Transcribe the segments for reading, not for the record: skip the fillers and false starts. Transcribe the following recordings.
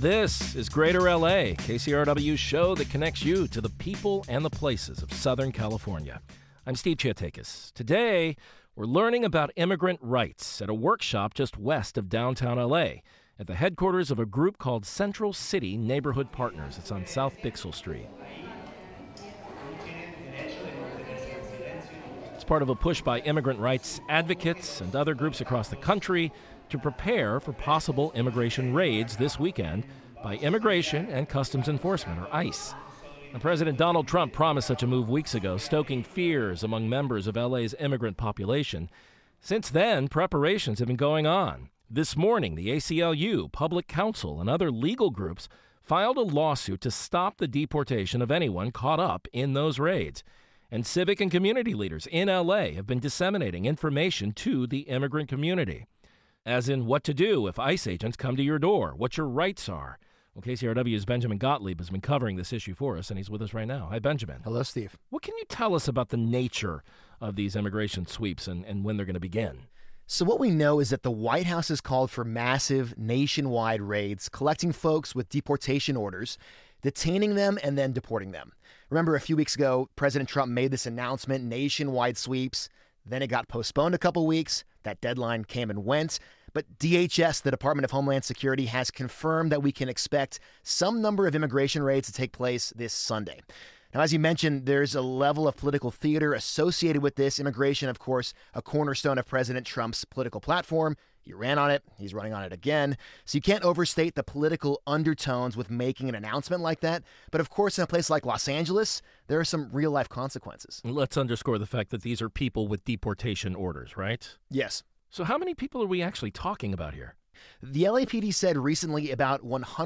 This is Greater LA, KCRW's show that connects you to the people and the places of Southern California. I'm Steve Chiatakis. Today, we're learning about immigrant rights at a workshop just west of downtown LA at the headquarters of a group called Central City Neighborhood Partners. It's on South Bixel Street. It's part of a push by immigrant rights advocates and other groups across the country to prepare for possible immigration raids this weekend by Immigration and Customs Enforcement, or ICE. And President Donald Trump promised such a move weeks ago, stoking fears among members of LA's immigrant population. Since then, preparations have been going on. This morning, the ACLU, Public Counsel, and other legal groups filed a lawsuit to stop the deportation of anyone caught up in those raids. And civic and community leaders in LA have been disseminating information to the immigrant community, as in what to do if ICE agents come to your door, what your rights are. Well, KCRW's Benjamin Gottlieb has been covering this issue for us, and he's with us right now. Hi, Benjamin. Hello, Steve. What can you tell us about the nature of these immigration sweeps and when they're going to begin? So what we know is that the White House has called for massive nationwide raids, collecting folks with deportation orders, detaining them, and then deporting them. Remember, a few weeks ago, President Trump made this announcement, nationwide sweeps. Then it got postponed a couple weeks. That deadline came and went. But DHS, the Department of Homeland Security, has confirmed that we can expect some number of immigration raids to take place this Sunday. Now, as you mentioned, there's a level of political theater associated with this. Immigration, of course, a cornerstone of President Trump's political platform. He ran on it. He's running on it again. So you can't overstate the political undertones with making an announcement like that. But of course, in a place like Los Angeles, there are some real-life consequences. Let's underscore the fact that these are people with deportation orders, right? Yes. So how many people are we actually talking about here? The LAPD said recently about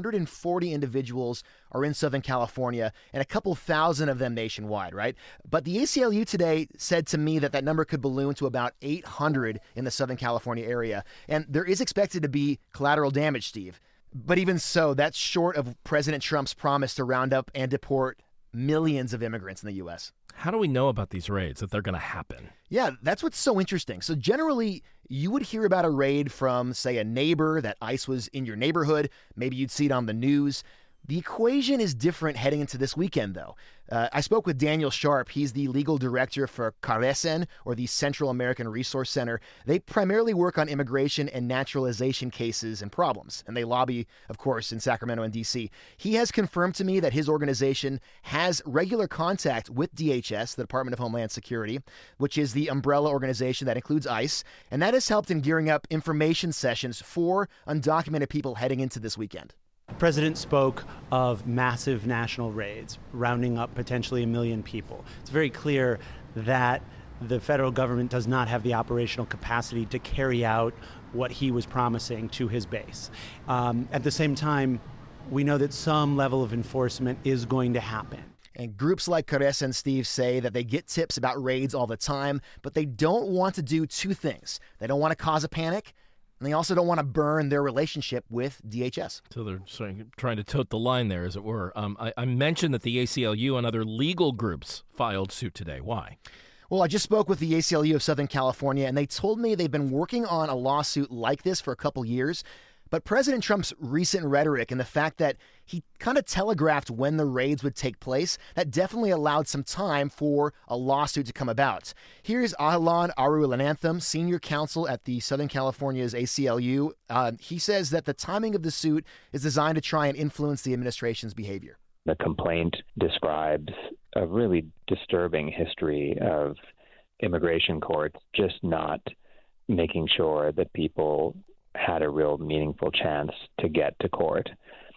140 individuals are in Southern California and a couple thousand of them nationwide, right? But the ACLU today said to me that number could balloon to about 800 in the Southern California area. And there is expected to be collateral damage, Steve. But even so, that's short of President Trump's promise to round up and deport millions of immigrants in the U.S. How do we know about these raids, that they're going to happen? Yeah, that's what's so interesting. So generally, you would hear about a raid from, say, a neighbor, that ICE was in your neighborhood. Maybe you'd see it on the news. The equation is different heading into this weekend, though. I spoke with Daniel Sharp. He's the legal director for CARECEN, or the Central American Resource Center. They primarily work on immigration and naturalization cases and problems, and they lobby, of course, in Sacramento and D.C. He has confirmed to me that his organization has regular contact with DHS, the Department of Homeland Security, which is the umbrella organization that includes ICE, and that has helped in gearing up information sessions for undocumented people heading into this weekend. The president spoke of massive national raids, rounding up potentially 1 million people. It's very clear that the federal government does not have the operational capacity to carry out what he was promising to his base. At the same time, we know that some level of enforcement is going to happen. And groups like CARECEN, Steve, say that they get tips about raids all the time, but they don't want to do two things. They don't want to cause a panic, and they also don't want to burn their relationship with DHS. So they're trying to tote the line there, as it were. I mentioned that the ACLU and other legal groups filed suit today. Why? Well, I just spoke with the ACLU of Southern California, and they told me they've been working on a lawsuit like this for a couple years. But President Trump's recent rhetoric and the fact that he kind of telegraphed when the raids would take place, that definitely allowed some time for a lawsuit to come about. Here's Ahilan Arulanantham, senior counsel at the Southern California's ACLU. He says that the timing of the suit is designed to try and influence the administration's behavior. The complaint describes a really disturbing history of immigration courts just not making sure that people had a real meaningful chance to get to court.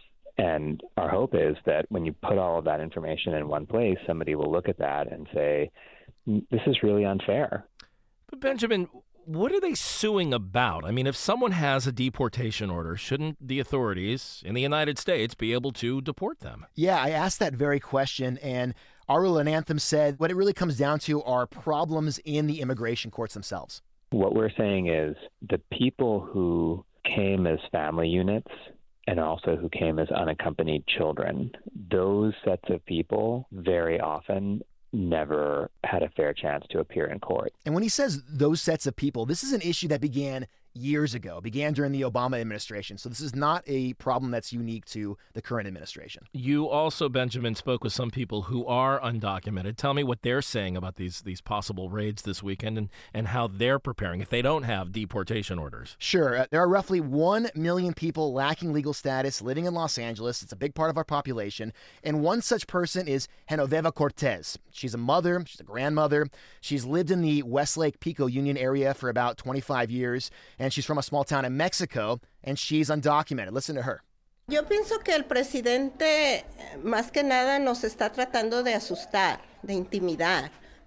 And our hope is that when you put all of that information in one place, somebody will look at that and say, this is really unfair. But Benjamin, what are they suing about? I mean, if someone has a deportation order, shouldn't the authorities in the United States be able to deport them? Yeah, I asked that very question, and Arulanantham said what it really comes down to are problems in the immigration courts themselves. What we're saying is the people who came as family units and also who came as unaccompanied children, those sets of people very often never had a fair chance to appear in court. And when he says those sets of people, this is an issue that began years ago, began during the Obama administration. So this is not a problem that's unique to the current administration. You also, Benjamin, spoke with some people who are undocumented. Tell me what they're saying about these possible raids this weekend and how they're preparing if they don't have deportation orders. Sure. There are roughly 1 million people lacking legal status living in Los Angeles. It's a big part of our population. And one such person is Genoveva Cortez. She's a mother. She's a grandmother. She's lived in the Westlake Pico Union area for about 25 years. And she's from a small town in Mexico, and she's undocumented. Listen to her. Yo pienso que el presidente más que nada nos está tratando de asustar, de intimidar.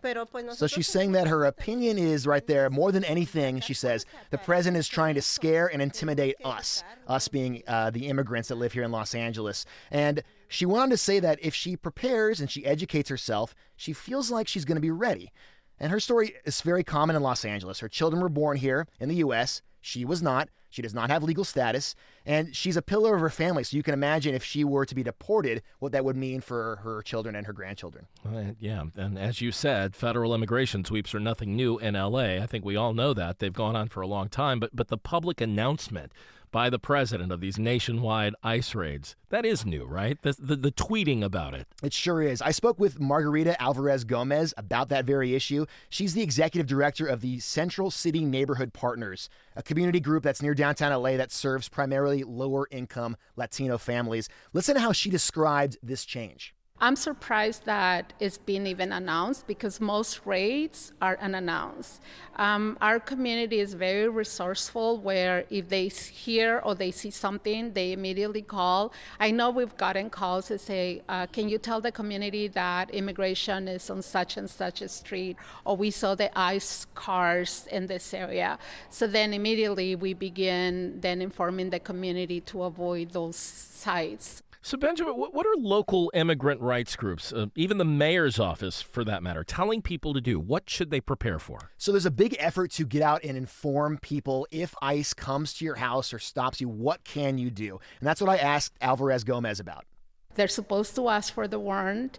So she's saying that her opinion is right there. More than anything, she says, the president is trying to scare and intimidate us being the immigrants that live here in Los Angeles. And she went on to say that if she prepares and she educates herself, she feels like she's going to be ready. And her story is very common in Los Angeles. Her children were born here in the U.S. She was not. She does not have legal status. And she's a pillar of her family. So you can imagine if she were to be deported, what that would mean for her children and her grandchildren. Yeah. And as you said, federal immigration sweeps are nothing new in L.A. I think we all know that. They've gone on for a long time. But the public announcement by the president of these nationwide ICE raids, that is new, right? The tweeting about it. It sure is. I spoke with Margarita Alvarez Gomez about that very issue. She's the executive director of the Central City Neighborhood Partners, a community group that's near downtown LA that serves primarily lower-income Latino families. Listen to how she described this change. I'm surprised that it's been even announced because most raids are unannounced. Our community is very resourceful where if they hear or they see something, they immediately call. I know we've gotten calls that say, can you tell the community that immigration is on such and such a street, or we saw the ICE cars in this area. So then immediately we begin then informing the community to avoid those sites. So, Benjamin, what are local immigrant rights groups, even the mayor's office for that matter, telling people to do? What should they prepare for? So there's a big effort to get out and inform people. If ICE comes to your house or stops you, what can you do? And that's what I asked Alvarez Gomez about. They're supposed to ask for the warrant,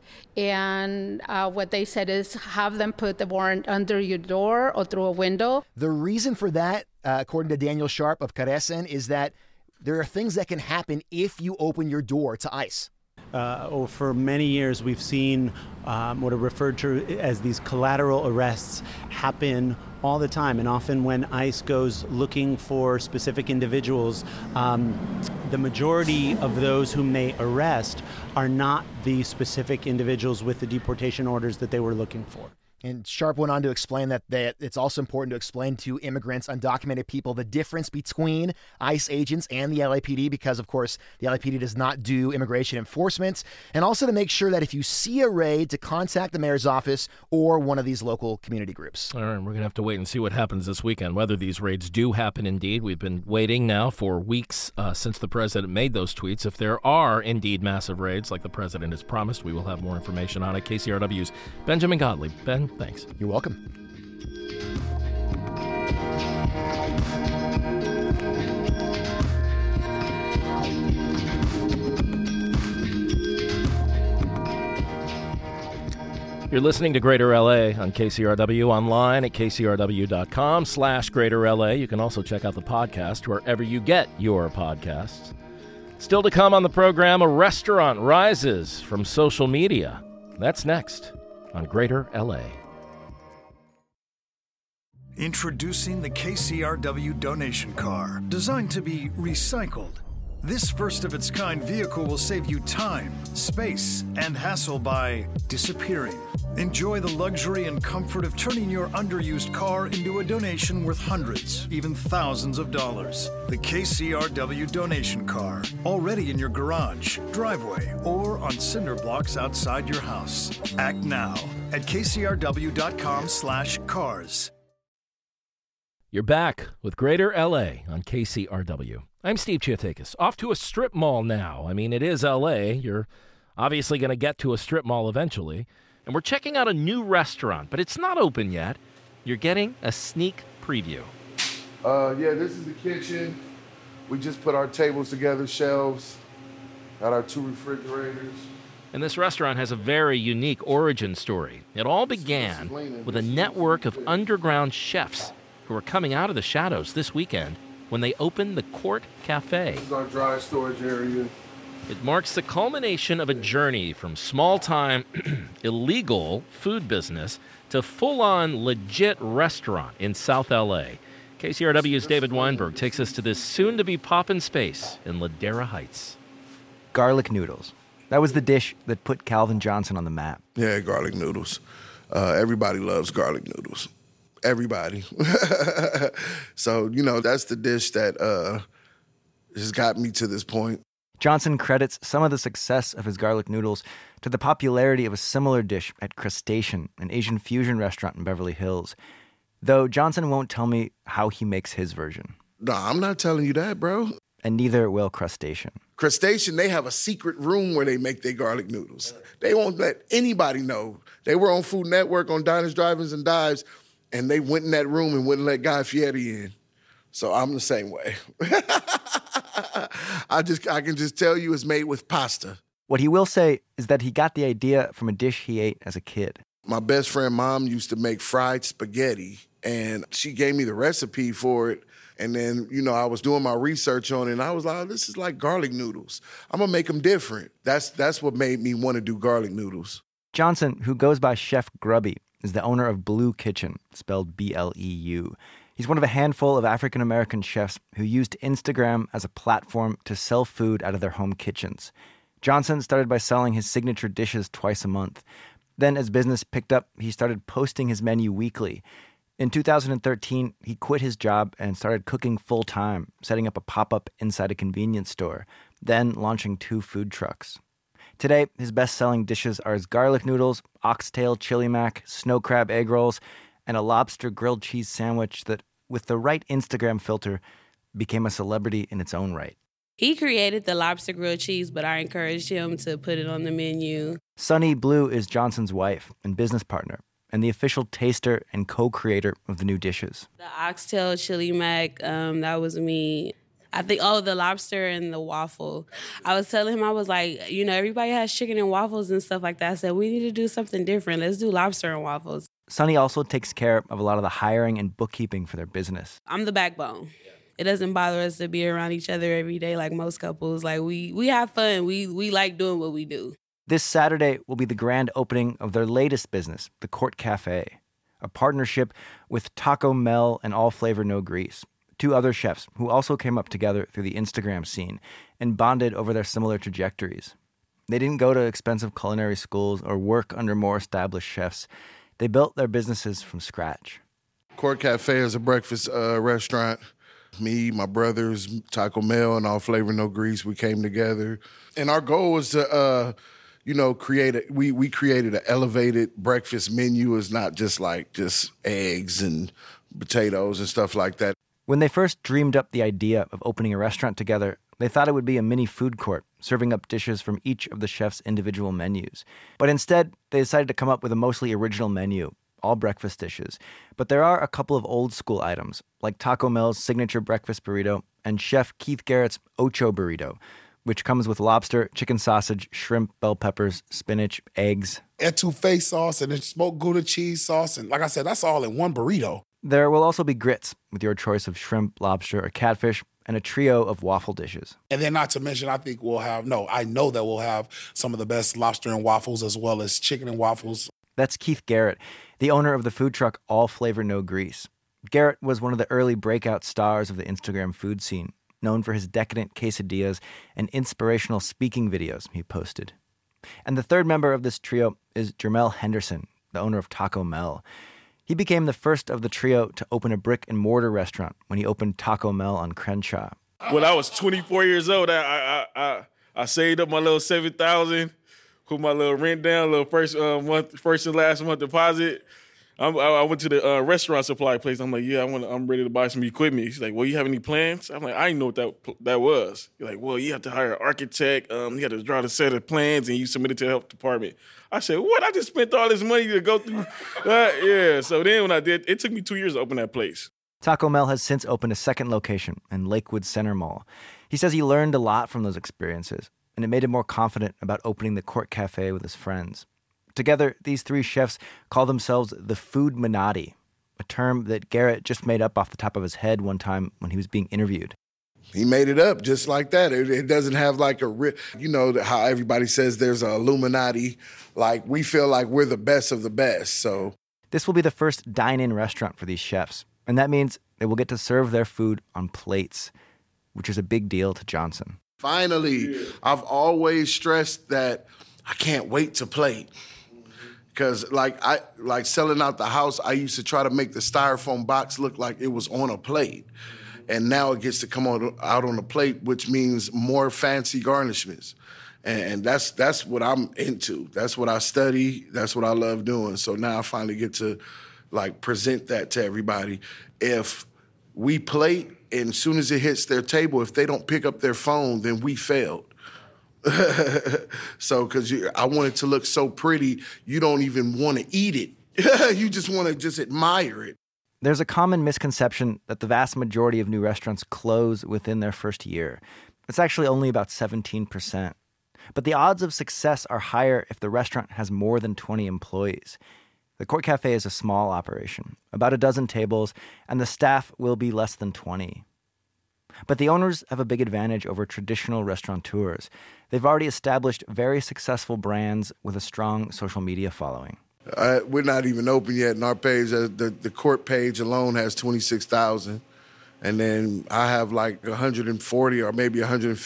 and what they said is have them put the warrant under your door or through a window. The reason for that, according to Daniel Sharp of Carecen, is that there are things that can happen if you open your door to ICE. For many years, we've seen what are referred to as these collateral arrests happen all the time. And often when ICE goes looking for specific individuals, the majority of those whom they arrest are not the specific individuals with the deportation orders that they were looking for. And Sharp went on to explain that it's also important to explain to immigrants, undocumented people, the difference between ICE agents and the LAPD, because, of course, the LAPD does not do immigration enforcement, and also to make sure that if you see a raid, to contact the mayor's office or one of these local community groups. All right, we're going to have to wait and see what happens this weekend, whether these raids do happen indeed. We've been waiting now for weeks since the president made those tweets. If there are indeed massive raids like the president has promised, we will have more information on it. KCRW's Benjamin Gottlieb. Ben, thanks. You're welcome. You're listening to Greater LA on KCRW, online at kcrw.com/Greater LA. You can also check out the podcast wherever you get your podcasts. Still to come on the program, a restaurant rises from social media. That's next on Greater LA. Introducing the KCRW donation car, designed to be recycled. This first-of-its-kind vehicle will save you time, space, and hassle by disappearing. Enjoy the luxury and comfort of turning your underused car into a donation worth hundreds, even thousands of dollars. The KCRW donation car, already in your garage, driveway, or on cinder blocks outside your house. Act now at kcrw.com/cars. You're back with Greater LA on KCRW. I'm Steve Chiatakis. Off to a strip mall now. I mean, it is LA. You're obviously going to get to a strip mall eventually. And we're checking out a new restaurant, but it's not open yet. You're getting a sneak preview. Yeah, this is the kitchen. We just put our tables together, shelves, got our 2 refrigerators. And this restaurant has a very unique origin story. It all began with a network of underground chefs who are coming out of the shadows this weekend when they open the Court Cafe. This is our dry storage area. It marks the culmination of a journey from small-time, illegal food business to full-on legit restaurant in South L.A. KCRW's David Weinberg takes us to this soon-to-be poppin' space in Ladera Heights. Garlic noodles. That was the dish that put Calvin Johnson on the map. Yeah, garlic noodles. Everybody loves garlic noodles. Everybody. So, that's the dish that has got me to this point. Johnson credits some of the success of his garlic noodles to the popularity of a similar dish at Crustacean, an Asian fusion restaurant in Beverly Hills. Though Johnson won't tell me how he makes his version. No, I'm not telling you that, bro. And neither will Crustacean. Crustacean, they have a secret room where they make their garlic noodles. They won't let anybody know. They were on Food Network on Diners, Drive-Ins, and Dives, and they went in that room and wouldn't let Guy Fieri in. So I'm the same way. I can just tell you it's made with pasta. What he will say is that he got the idea from a dish he ate as a kid. My best friend mom used to make fried spaghetti, and she gave me the recipe for it. And then, I was doing my research on it, and I was like, oh, this is like garlic noodles. I'm going to make them different. That's what made me want to do garlic noodles. Johnson, who goes by Chef Grubby, is the owner of Blue Kitchen, spelled B-L-E-U. He's one of a handful of African-American chefs who used Instagram as a platform to sell food out of their home kitchens. Johnson started by selling his signature dishes twice a month. Then, as business picked up, he started posting his menu weekly. In 2013, he quit his job and started cooking full-time, setting up a pop-up inside a convenience store, then launching 2 food trucks. Today, his best-selling dishes are his garlic noodles, oxtail chili mac, snow crab egg rolls, and a lobster grilled cheese sandwich that, with the right Instagram filter, became a celebrity in its own right. He created the lobster grilled cheese, but I encouraged him to put it on the menu. Sunny Blue is Johnson's wife and business partner, and the official taster and co-creator of the new dishes. The oxtail chili mac, that was me. I think, the lobster and the waffle. I was telling him, I was like, everybody has chicken and waffles and stuff like that. I said, we need to do something different. Let's do lobster and waffles. Sunny also takes care of a lot of the hiring and bookkeeping for their business. I'm the backbone. It doesn't bother us to be around each other every day like most couples. Like, we have fun. We like doing what we do. This Saturday will be the grand opening of their latest business, the Court Cafe, a partnership with Taco Mel and All Flavor No Grease, 2 other chefs who also came up together through the Instagram scene and bonded over their similar trajectories. They didn't go to expensive culinary schools or work under more established chefs. They built their businesses from scratch. Court Cafe is a breakfast restaurant. Me, my brothers, Taco Mel, and All Flavor No Grease, we came together. And our goal was to, we created an elevated breakfast menu. It's not just eggs and potatoes and stuff like that. When they first dreamed up the idea of opening a restaurant together, they thought it would be a mini food court, serving up dishes from each of the chefs' individual menus. But instead, they decided to come up with a mostly original menu, all breakfast dishes. But there are a couple of old-school items, like Taco Mel's signature breakfast burrito and Chef Keith Garrett's Ocho Burrito, which comes with lobster, chicken sausage, shrimp, bell peppers, spinach, eggs. Etouffee sauce and then smoked Gouda cheese sauce. And like I said, that's all in one burrito. There will also be grits with your choice of shrimp, lobster, or catfish, and a trio of waffle dishes. And then not to mention, I know that we'll have some of the best lobster and waffles as well as chicken and waffles. That's Keith Garrett, the owner of the food truck All Flavor No Grease. Garrett was one of the early breakout stars of the Instagram food scene, known for his decadent quesadillas and inspirational speaking videos he posted. And the third member of this trio is Jermel Henderson, the owner of Taco Mel. He became the first of the trio to open a brick-and-mortar restaurant when he opened Taco Mel on Crenshaw. When I was 24 years old, I saved up my little $7,000, put my little rent down, little first and last month deposit. I went to the restaurant supply place. I'm like, yeah, I'm ready to buy some equipment. He's like, well, you have any plans? I'm like, I didn't know what that was. He's like, well, you have to hire an architect. You have to draw the set of plans, and you submit it to the health department. I said, what? I just spent all this money to go through. Yeah. So then when I did, it took me 2 years to open that place. Taco Mel has since opened a second location in Lakewood Center Mall. He says he learned a lot from those experiences, and it made him more confident about opening the Court Cafe with his friends. Together, these 3 chefs call themselves the Food Minati. a term that Garrett just made up off the top of his head one time when he was being interviewed. He made it up just like that. It doesn't have like how everybody says there's an Illuminati. Like, we feel like we're the best of the best, so. This will be the first dine-in restaurant for these chefs, and that means they will get to serve their food on plates, which is a big deal to Johnson. Finally, I've always stressed that I can't wait to plate. Because like selling out the house, I used to try to make the styrofoam box look like it was on a plate. And now it gets to come out on a plate, which means more fancy garnishments. And that's what I'm into. That's what I study. That's what I love doing. So now I finally get to like present that to everybody. If we plate and as soon as it hits their table, if they don't pick up their phone, then we failed. So, because I want it to look so pretty, you don't even want to eat it. You just want to just admire it. There's a common misconception that the vast majority of new restaurants close within their first year. It's actually only about 17%. But the odds of success are higher if the restaurant has more than 20 employees. The Court Cafe is a small operation, about a dozen tables, and the staff will be less than 20. But the owners have a big advantage over traditional restaurateurs. They've already established very successful brands with a strong social media following. We're not even open yet, and our page, the Court page alone has 26,000. And then I have like 140 or maybe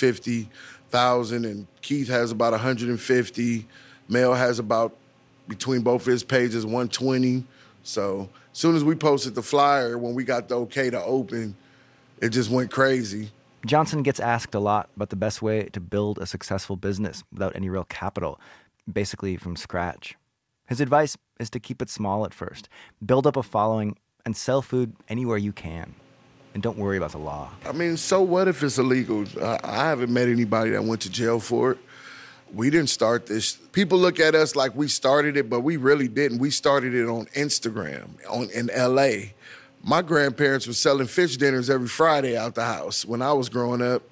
150,000, and Keith has about 150. Mel has about, between both his pages, 120. So as soon as we posted the flyer, when we got the okay to open, it just went crazy. Johnson gets asked a lot about the best way to build a successful business without any real capital, basically from scratch. His advice is to keep it small at first, build up a following, and sell food anywhere you can. And don't worry about the law. I mean, so what if it's illegal? I haven't met anybody that went to jail for it. We didn't start this. People look at us like we started it, but we really didn't. We started it on Instagram in L.A. My grandparents were selling fish dinners every Friday out the house when I was growing up.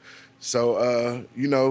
So,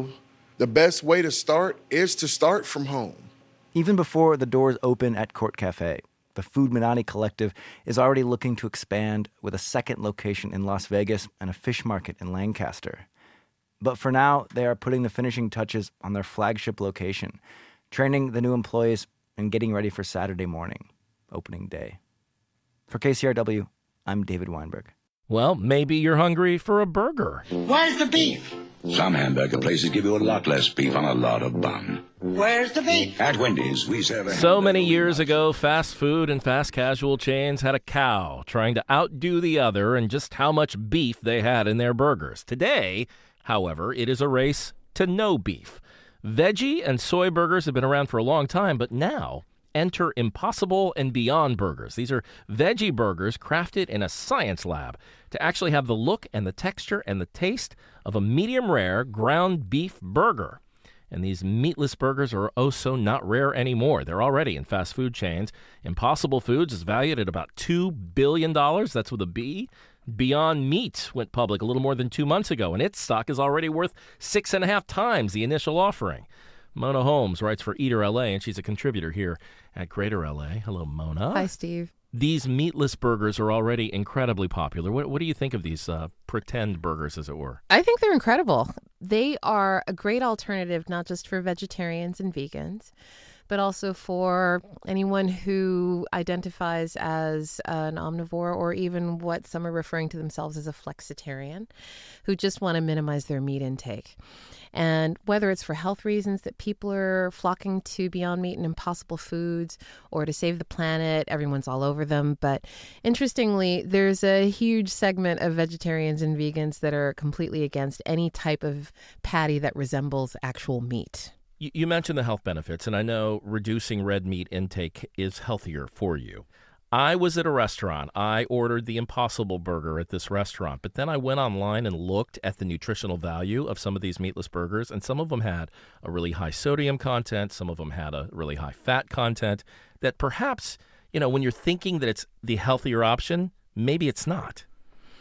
the best way to start is to start from home. Even before the doors open at Court Cafe, the Food Minani Collective is already looking to expand with a second location in Las Vegas and a fish market in Lancaster. But for now, they are putting the finishing touches on their flagship location, training the new employees and getting ready for Saturday morning, opening day. For KCRW, I'm David Weinberg. Well, maybe you're hungry for a burger. Where's the beef? Some hamburger places give you a lot less beef on a lot of bun. Where's the beef? At Wendy's, we serve a So many years ago, fast food and fast casual chains had a cow trying to outdo the other in just how much beef they had in their burgers. Today, however, it is a race to no beef. Veggie and soy burgers have been around for a long time, but now enter Impossible and Beyond burgers. These are veggie burgers crafted in a science lab to actually have the look and the texture and the taste of a medium rare ground beef burger. And these meatless burgers are oh so not rare anymore. They're already in fast food chains. Impossible Foods is valued at about $2 billion. That's with a B. Beyond Meat went public a little more than 2 months ago, and its stock is already worth 6.5 times the initial offering. Mona Holmes writes for Eater LA, and she's a contributor here at Greater LA. Hello, Mona. Hi, Steve. These meatless burgers are already incredibly popular. What do you think of these pretend burgers, as it were? I think they're incredible. They are a great alternative, not just for vegetarians and vegans, but also for anyone who identifies as an omnivore, or even what some are referring to themselves as a flexitarian, who just want to minimize their meat intake. And whether it's for health reasons that people are flocking to Beyond Meat and Impossible Foods, or to save the planet, everyone's all over them. But interestingly, there's a huge segment of vegetarians and vegans that are completely against any type of patty that resembles actual meat. You mentioned the health benefits, and I know reducing red meat intake is healthier for you. I was at a restaurant. I ordered the Impossible Burger at this restaurant, but then I went online and looked at the nutritional value of some of these meatless burgers, and some of them had a really high sodium content. Some of them had a really high fat content that perhaps, when you're thinking that it's the healthier option, maybe it's not.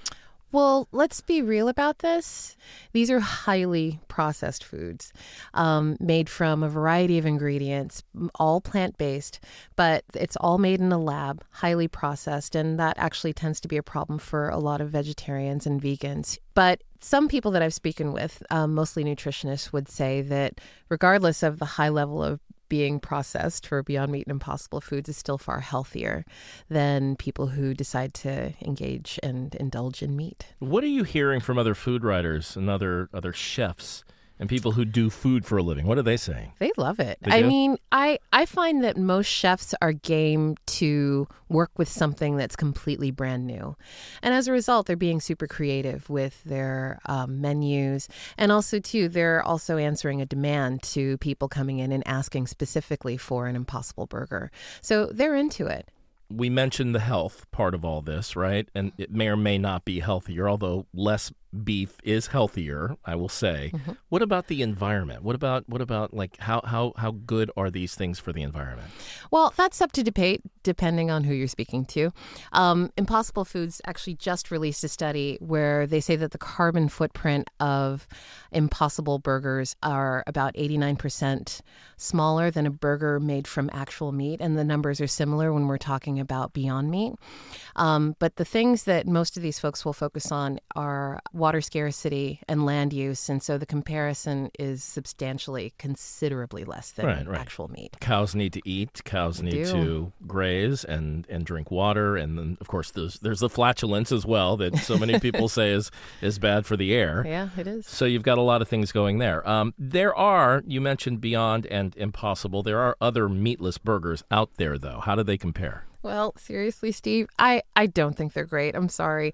Well, let's be real about this. These are highly processed foods made from a variety of ingredients, all plant-based, but it's all made in a lab, highly processed, and that actually tends to be a problem for a lot of vegetarians and vegans. But some people that I've spoken with, mostly nutritionists, would say that regardless of the high level of being processed for Beyond Meat and Impossible Foods is still far healthier than people who decide to engage and indulge in meat. What are you hearing from other food writers and other chefs and people who do food for a living? What are they saying? They love it. They do? I mean, I find that most chefs are game to work with something that's completely brand new. And as a result, they're being super creative with their menus. And also, too, they're also answering a demand to people coming in and asking specifically for an Impossible Burger. So they're into it. We mentioned the health part of all this, right? And it may or may not be healthier, although less beef is healthier, I will say. Mm-hmm. What about the environment? What about like how good are these things for the environment? Well, that's up to debate depending on who you're speaking to. Impossible Foods actually just released a study where they say that the carbon footprint of Impossible Burgers are about 89% smaller than a burger made from actual meat, and the numbers are similar when we're talking about Beyond Meat. But the things that most of these folks will focus on are water scarcity and land use, and so the comparison is substantially, considerably less than actual meat. Cows need to eat. Cows need to graze and drink water, and then of course there's the flatulence as well that so many people say is bad for the air. Yeah, it is. So you've got a lot of things going there. There are, you mentioned Beyond and Impossible. There are other meatless burgers out there, though. How do they compare? Well, seriously, Steve, I don't think they're great. I'm sorry.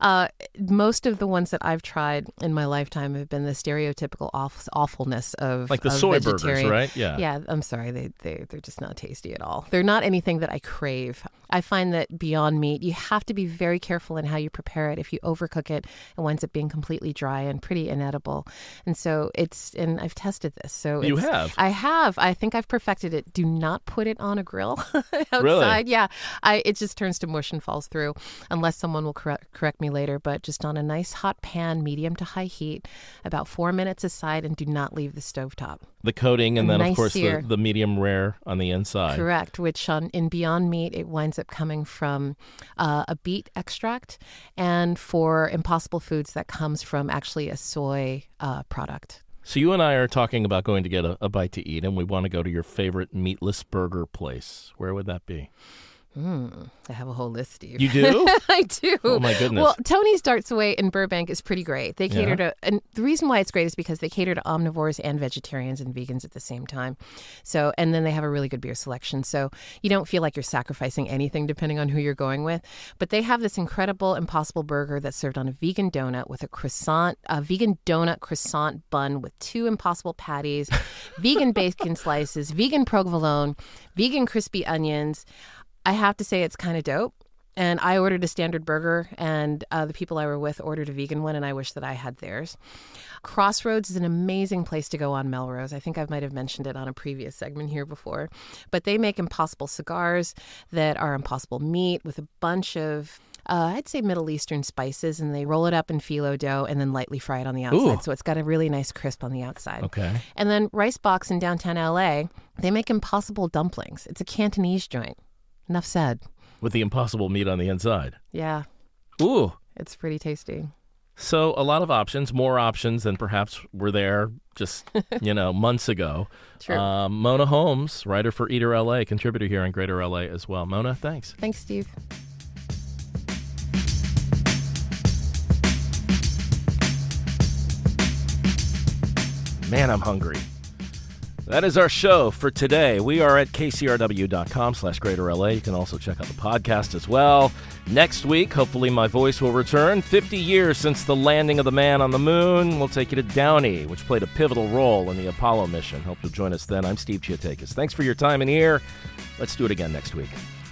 Most of the ones that I've tried in my lifetime have been the stereotypical awfulness of like the soy vegetarian. burgers, right? Yeah. Yeah, I'm sorry. They're just not tasty at all. They're not anything that I crave. I find that Beyond Meat, you have to be very careful in how you prepare it. If you overcook it, it winds up being completely dry and pretty inedible. And so and I've tested this. So you have? I have. I think I've perfected it. Do not put it on a grill outside. Really? Yeah. It just turns to mush and falls through, unless someone will correct me later. But just on a nice hot pan, medium to high heat, about 4 minutes aside, and do not leave the stovetop. The coating, and then nice of course sear. the medium rare on the inside. Correct. Which in Beyond Meat, it winds up coming from a beet extract, and for Impossible Foods, that comes from actually a soy product. So you and I are talking about going to get a bite to eat, and we want to go to your favorite meatless burger place. Where would that be? I have a whole list, Steve. You do? I do. Oh, my goodness. Well, Tony's Darts Away in Burbank is pretty great. They cater to, and the reason why it's great is because they cater to omnivores and vegetarians and vegans at the same time. So, and then they have a really good beer selection. So you don't feel like you're sacrificing anything depending on who you're going with. But they have this incredible Impossible Burger that's served on a vegan donut with a vegan donut croissant bun with 2 Impossible patties, vegan bacon slices, vegan provolone, vegan crispy onions. I have to say it's kind of dope. And I ordered a standard burger, and the people I were with ordered a vegan one, and I wish that I had theirs. Crossroads is an amazing place to go on Melrose. I think I might have mentioned it on a previous segment here before. But they make Impossible cigars that are Impossible meat with a bunch of I'd say Middle Eastern spices, and they roll it up in phyllo dough and then lightly fry it on the outside. Ooh. So it's got a really nice crisp on the outside. Okay. And then Rice Box in downtown LA, they make Impossible dumplings. It's a Cantonese joint. Enough said. With the Impossible meat on the inside. Yeah. Ooh. It's pretty tasty. So a lot of options, more options than perhaps were there just, months ago. True. Mona Holmes, writer for Eater LA, contributor here in Greater LA as well. Mona, thanks. Thanks, Steve. Man, I'm hungry. That is our show for today. We are at kcrw.com/GreaterLA. You can also check out the podcast as well. Next week, hopefully my voice will return. 50 years since the landing of the man on the moon. We'll take you to Downey, which played a pivotal role in the Apollo mission. Hope you'll join us then. I'm Steve Chiotakis. Thanks for your time and ear. Let's do it again next week.